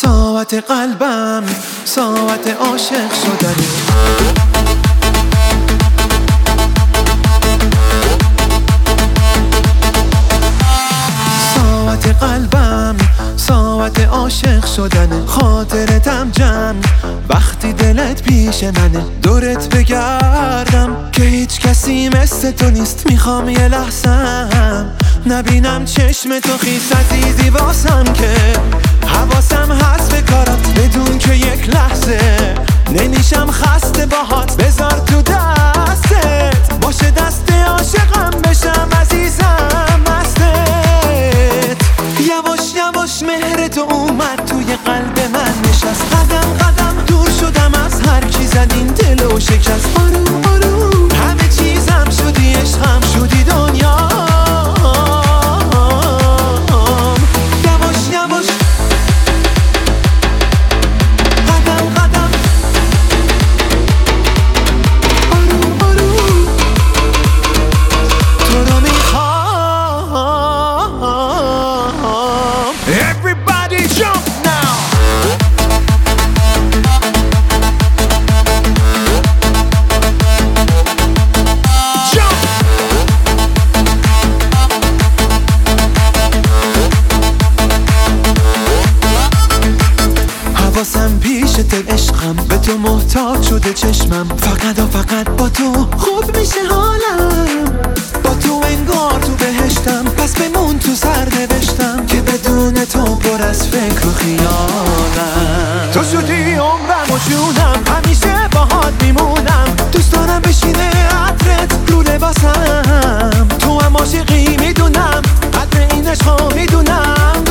ساعت قلبم ساعت عاشق شدنه. ساعت قلبم ساعت عاشق شدنه. خاطرتم جمع وقتی دلت پیش منه. دورت بگردم که هیچ کسی مثل تو نیست. میخوام یه لحظم نبینم چشم تو خیس عزیزی واسم، که حواسم هست به کارات بدون که یک لحظه نمیشم خسته باهات. بذار تو دستت باشه دست عاشقم بشم عزیزم مستت. یواش یواش مهر تو اومد توی قلب من نشست. قدم قدم دور شدم از هر کی زد این دلو شکست. آروم آروم همه چیزم شدی عشقم شدی دنیا. حواسم پیش دل عشقم به تو محتاج شده چشمم. فقط و فقط با تو خوب میشه حالم. با تو انگار تو بهشتم پس بمون تو سرنوشتم که بدون تو پر از فکر و خیالم. تو شدی عمرم و جونم همیشه باهات میمونم. دوست دارم بشینه عطرت رو لباسم. تو هم عاشقی میدونم قدر این عشقا میدونم.